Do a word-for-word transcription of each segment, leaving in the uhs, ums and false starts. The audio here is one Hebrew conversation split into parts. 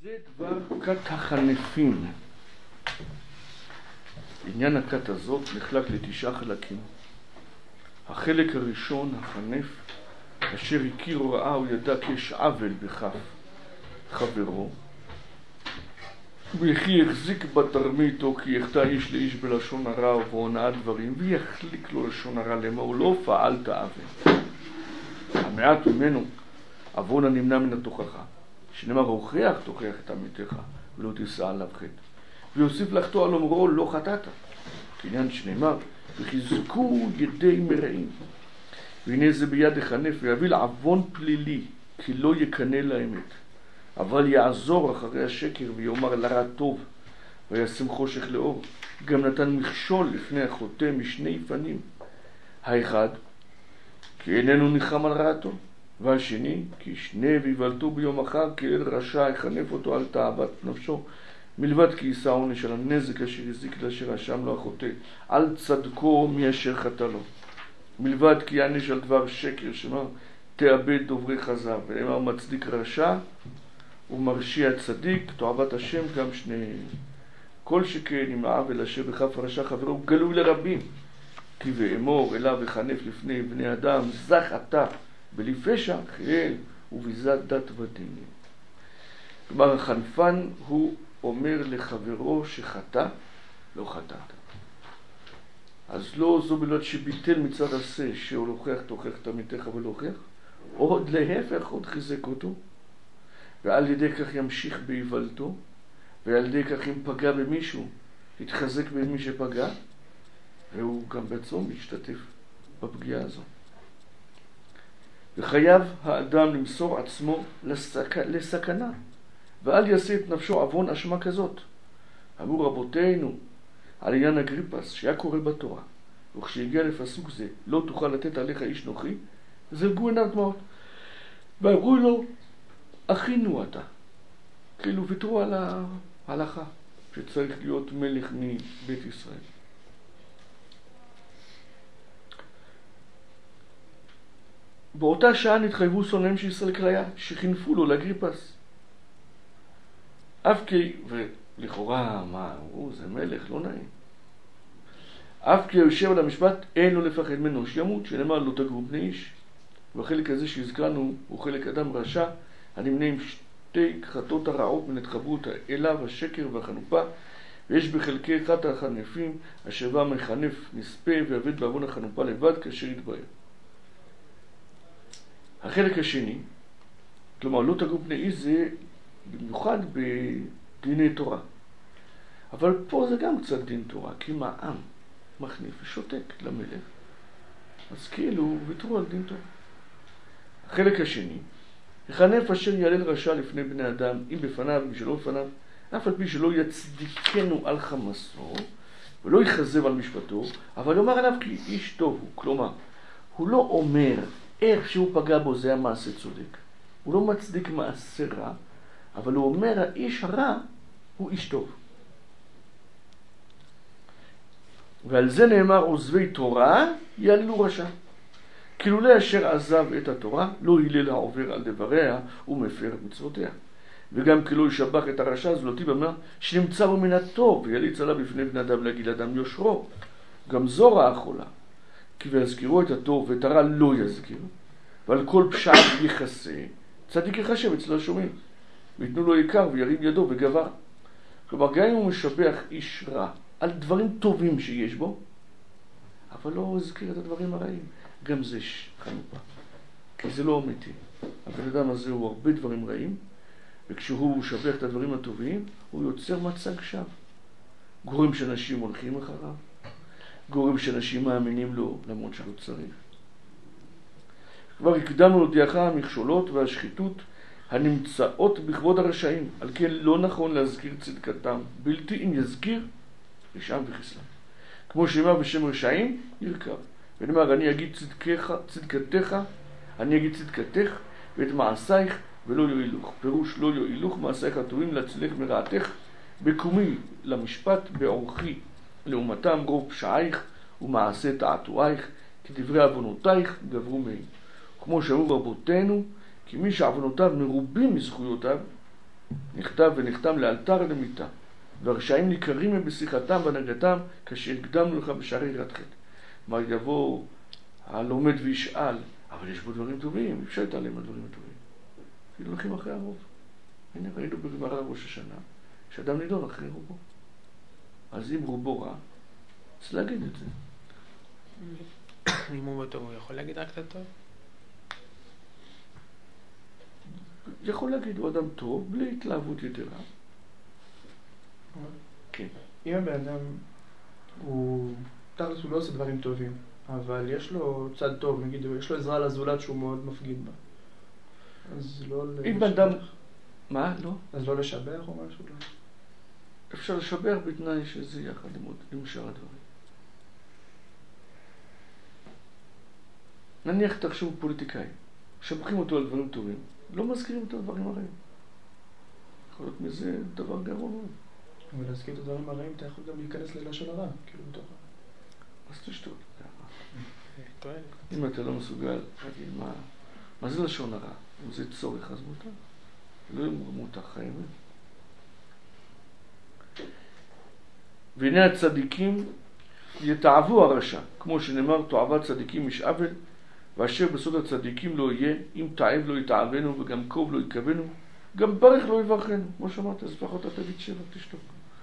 זה דבר כת החנפים. עניין הכת הזאת נחלק לתשעה חלקים. החלק הראשון, החנף, אשר הכיר וראה וידע כי יש עוול בכף חברו, וכי החזיק בתרמיתו כי יחטא איש לאיש בלשון הרע ובהונאת דברים, ויחליק לו לשון הרע לאמור לא פעלת עוול. המעט ממנו עוון הנמנע מן התוכחה, שנאמר הוכיח תוכיח את עמיתך ולא תישא עליו חטא, ויוסיף לחטוא על אומרו לא חטאת, כעניין שנאמר וחיזקו ידי מרעים. והנה זה ביד החנף ויביא לעוון פלילי כי לא יקנה לאמת, אבל יעזור אחרי השקר ויאמר לרע טוב וישם חושך לאור. גם נתן מכשול לפני החוטא משני פנים, האחד כי איננו ניחם על רעתו, והשני כי שני ויבלתו ביום אחר כאל רשע יחנף אותו על תאוות נפשו, מלבד כי יישא עונש על הנזק אשר הזיק לאשר אשם לו החוטא על צדקו מאשר חטא לו, מלבד כי יענש על דבר שקר שאמר תאבד דוברי כזב, ואמר מצדיק רשע ומרשיע צדיק תועבת השם גם שניהם. כל שכן עם העוול אשר בכף רשע חברו גלוי לרבים, כי ואמור אליו וחנף לפני בני אדם זך אתה בלי פשע חיל וביזת דת ודין. כלומר החנפן הוא אומר לחברו שחטא לא חטאת, אז לא זו בלבד שביטל מצד עשה שהוא לוקח תוכח את עמיתך ולא הוכיח, עוד להפך עוד חיזק אותו, ועל ידי כך ימשיך בהיוולתו, ועל ידי כך אם פגע במישהו יתחזק במי שפגע, והוא גם בעצמו משתתף בפגיעה הזו. וחייב האדם למסור עצמו לסק... לסכנה, ואל יעשה את נפשו עוון אשמה כזאת. אמרו רבותינו על עניין אגריפס שהיה קורא בתורה, וכשהגיע לפסוק זה לא תוכל לתת עליך איש נוחי, זלגו עיניו דמעות ואמרו לו אחינו אתה, כאילו ויתרו על ההלכה שצריך להיות מלך מבית ישראל. באותה שעה נתחייבו שונאים של ישראל קריה שחינפו לו לאגריפס, אף כי, ולכאורה מה אמרו, זה מלך לא נעים, אף כי יושב על המשפט אין לו לפחד ממנו שימות, שנאמר לא תגעו בני איש. והחלק הזה שהזכרנו הוא חלק אדם רשע הנמנה עם שתי חטאות הרעות ונתחברות אליו השקר והחנופה, ויש בחלקי חטא החנפים אשר בא מחנף נספה ועבד בעוון החנופה לבד כאשר יתבהר. החלק השני, כלומר לא תגעו בני איש, זה במיוחד בדיני תורה, אבל פה זה גם קצת דין תורה, כי מה עם מחניף ושותק למלך, אז כאילו ויתרו על דין תורה. החלק השני, החנף אשר יעלל רשע לפני בני אדם, אם בפניו אם שלא בפניו, אף על פי שלא יצדיקנו על חמסו ולא יחזב על משפטו, אבל יאמר עליו כי איש טוב הוא. כלומר הוא לא אומר איך שהוא פגע בו זה המעשה צודק, הוא לא מצדיק מעשה רע, אבל הוא אומר האיש הרע הוא איש טוב. ועל זה נאמר עוזבי תורה יעללו רשע, כאילו לא אשר עזב את התורה לא הילל העובר על דבריה ומפר מצוותיה, וגם כי לא ישבח את הרשע זולתי במה שנמצא בו מן הטוב ויליץ עליו בפני בני אדם להגיד אדם יושרו. גם זו רעה חולה, כי ויזכירו את הטוב ואת הרע לא יזכיר, ועל כל פשע יכסה צדיק יחשב אצל השומעים, ויתנו לו יקר וירים ידו וגבר. כלומר גם אם הוא משבח איש רע על דברים טובים שיש בו, אבל לא הזכיר את הדברים הרעים, גם זה חנופה, כי זה לא אמיתי. הבן אדם הזה הוא הרבה דברים רעים, וכשהוא משבח את הדברים הטובים הוא יוצר מצג שווא, גורם שאנשים הולכים אחריו, גורם שאנשים מאמינים לו למרות שלא צריך. כבר הקדמנו להודיעך המכשולות והשחיתות הנמצאות בכבוד הרשעים, על כן לא נכון להזכיר צדקתם, בלתי אם יזכיר רשעם וחסלם. כמו שאמר בשם רשעים ירכב, ונאמר אני אגיד צדקך, צדקתך, אני אגיד צדקתך ואת מעשייך ולא יועילוך. פירוש לא יועילוך מעשייך הטובים להצילך מרעתך, בקומי למשפט באורכי לעומתם רוב פשעייך ומעשה תעתועייך, כי דברי עוונותייך גברו מהם. כמו שאמרו רבותינו, כי מי שעוונותיו מרובים מזכויותיו נכתב ונחתם לאלתר למיתה, והרשעים ניכרים הם בשיחתם והנהגתם כאשר הקדמנו לך בשערי יראת חטא. מה יבוא הלומד וישאל, אבל יש בו דברים טובים, אפשר להתעלם מהדברים הטובים. כאילו הולכים אחרי הרוב. הנה ראינו בגמרא ראש השנה, שאדם נידון אחרי רובו. אז אם רובו רע, אז להגיד את זה. אם הוא טוב, הוא יכול להגיד רק את הטוב? יכול להגיד, הוא אדם טוב, בלי התלהבות יתרה. כן. אם הבן אדם, הוא תכלס הוא לא עושה דברים טובים, אבל יש לו צד טוב, נגיד, יש לו עזרה לזולת שהוא מאוד מפגין בה. אז לא לשבח. אם בן אדם... מה? לא? אז לא לשבח או משהו? לא. אפשר לשבח בתנאי שזה יחד עם שאר הדברים. נניח תחשוב פוליטיקאי, שבחים אותו על דברים טובים, לא מזכירים אותו על דברים הרעים. יכול להיות מזה דבר גרוע מאוד. אבל להזכיר את הדברים הרעים, אתה יכול גם להיכנס ללשון הרע, כאילו בתוך ה... אז תשתות. אם אתה לא מסוגל להגיד מה, מה זה לשון הרע? אם זה צורך, אז מותר. לא מותר חיים. והנה הצדיקים יתעבו הרשע, כמו שנאמר, תועבת צדיקים יש עוול, ואשר בסוד הצדיקים לא יהיה, אם תעב לא יתעבנו וגם קוב לא יקבנו, גם ברך לא יברכנו. כמו שאמרת, אז לפחות אתה תגיד שבח, תשתוק.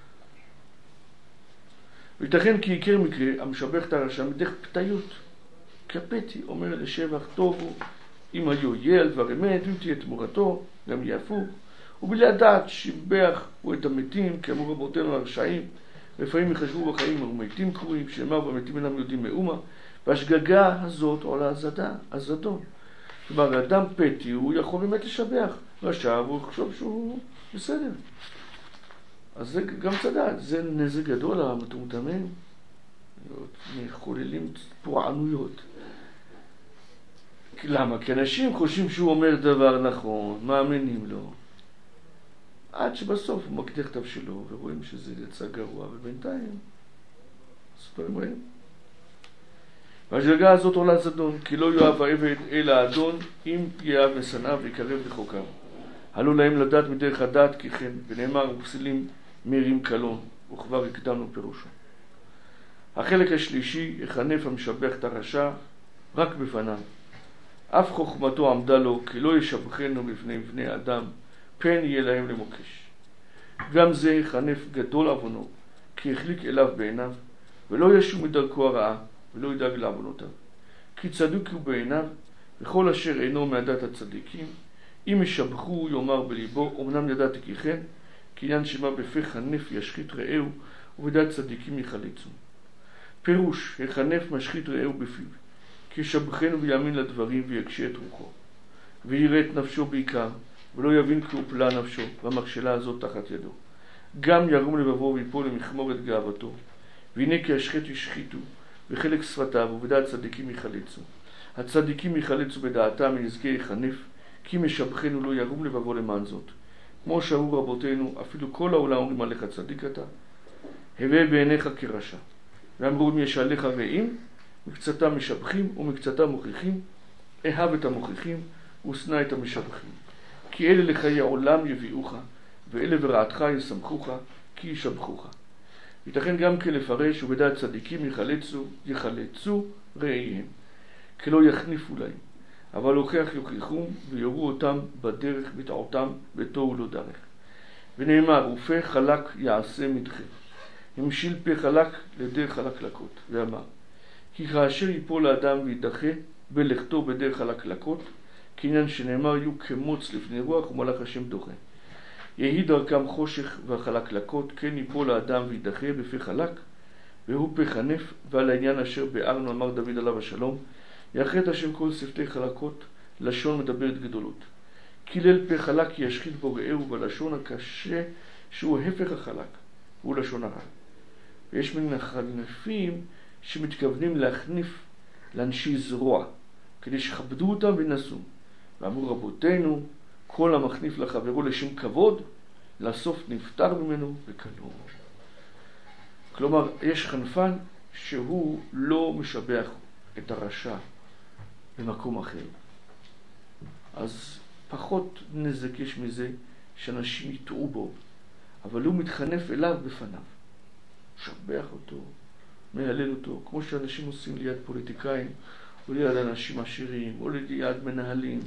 ויתכן כי יקר מקרה, המשבח את הרשע מדרך פתיות, כפתי, אומר לשבח טוב הוא, אם היו יהיה על דבר אמת, אם תהיה תמורתו, גם יהיה הפוך, ובלי הדעת שיבח הוא את המתים, כאמור רבותינו הרשעים, לפעמים יחשבו בחיים ומתים קרואים, שאמר במתים אינם יודעים מאומה, והשגגה הזאת עולה הזדה, הזדון. כלומר, האדם פתי, הוא יכול באמת לשבח, רשע, והוא חושב שהוא בסדר. אז זה גם צדק, זה נזק גדול המטומטמים, מחוללים פורענויות. למה? כי אנשים חושבים שהוא אומר דבר נכון, מאמינים לו, עד שבסוף הוא מקדיח את שלו, ורואים שזה יצא גרוע, ובינתיים ספרים רעים. והשגגה הזאת עולה זדון, כי לא יאהב העבד אלא האדון, אם יאהב ושנאיו ויקרב לחוקיו. עלו להם לדעת מדרך הדעת כי כן, ונאמר ופסילים מרים קלון, וכבר הקדמנו פירושו. החלק השלישי, יחנף המשבח את הרשע רק בפניו. אף חוכמתו עמדה לו, כי לא ישבחנו בפני בני אדם, פן יהיה להם למוקש. גם זה יחנף גדול עוונו, כי החליק אליו בעיניו, ולא ישו מדרכו הרעה, ולא ידאג לעוונותיו. כי צדוק הוא בעיניו, וכל אשר אינו מעדת הצדיקים, אם ישבחו יאמר בליבו, אמנם ידעתי כי כן, כי עניין שמה בפה חנף ישחית רעהו, ובדעת צדיקים יחליצו. פירוש, יחנף משחית רעהו בפיו, כי ישבחנו ויאמין לדברים ויקשה את רוחו, ויראה את נפשו בעיקר, ולא יבין כי הופלה נפשו, והמכשלה הזאת תחת ידו. גם ירום לבבו ויפול למכמור את גאוותו, והנה כי השחית ישחיתו, וחלק שפתיו, ובדעת צדיקים יחליצו. הצדיקים יחליצו בדעתם מנזקי יחנף, כי משבחנו לא ירום לבבו למען זאת. כמו שאו רבותינו, אפילו כל העולם אומרים עליך צדיק אתה, הווה בעיניך כרשע. ואמרו אם יש עליך רעים, מקצתם משבחים ומקצתם מוכיחים, אהב את המוכיחים ושנא את המשבחים. כי אלה לחיי עולם יביאוך, ואלה ברעתך ישמחוך, כי ישבחוך. ייתכן גם כן לפרש ובדעת צדיקים יחלצו, יחלצו רעיהם, כי לא יחניפו להם, אבל הוכח יוכיחום ויורו אותם בדרך בטעותם בתוהו לא דרך. ונאמר, ופה חלק יעשה מדחה, המשיל פה חלק לדרך חלקלקות, ואמר, כי כאשר ייפול האדם וידחה בלכתו בדרך חלקלקות, כעניין שנאמר יהיו כמוץ לפני רוח ומלאך השם דוחה. יהי דרכם חושך והחלקלקות, כן ייפול האדם וידחה בפה חלק, והוא פה חנף, ועל העניין אשר בארנו אמר דוד עליו השלום, יחרט השם כל שפתי חלקות, לשון מדברת גדולות. כי ליל פה חלק ישחית בו רעהו, בלשון הקשה שהוא הפך החלק, הוא לשון הרע. ויש מן החנפים שמתכוונים להחניף לאנשי זרוע, כדי שכבדו אותם ונסו. ואמרו רבותינו, כל המחניף לחברו לשם כבוד, לסוף נפטר ממנו וקנו. כלומר, יש חנפן שהוא לא משבח את הרשע במקום אחר. אז פחות נזק יש מזה, שאנשים יטעו בו, אבל הוא מתחנף אליו בפניו. משבח אותו, מהלל אותו, כמו שאנשים עושים ליד פוליטיקאים, או ליד אנשים עשירים, או ליד מנהלים.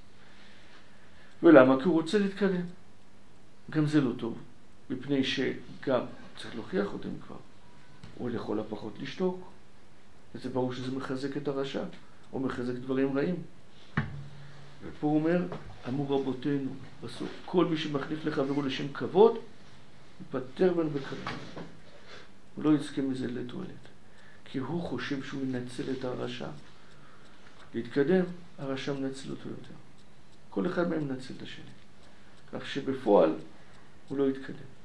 ולמה? כי הוא רוצה להתקדם. גם זה לא טוב, מפני שגם צריך להוכיח אותם כבר, או לכל הפחות לשתוק. וזה ברור שזה מחזק את הרשע, או מחזק דברים רעים. ופה הוא אומר, אמרו רבותינו, בסוף, כל מי שמחליף לחברו לשם כבוד, ייפטר בנו בכבוד. הוא לא יזכה מזה לתועלת. כי הוא חושב שהוא ינצל את הרשע. להתקדם, הרשע מנצל אותו יותר. כל אחד מהם מנצל את השני. כך שבפועל הוא לא יתקדם.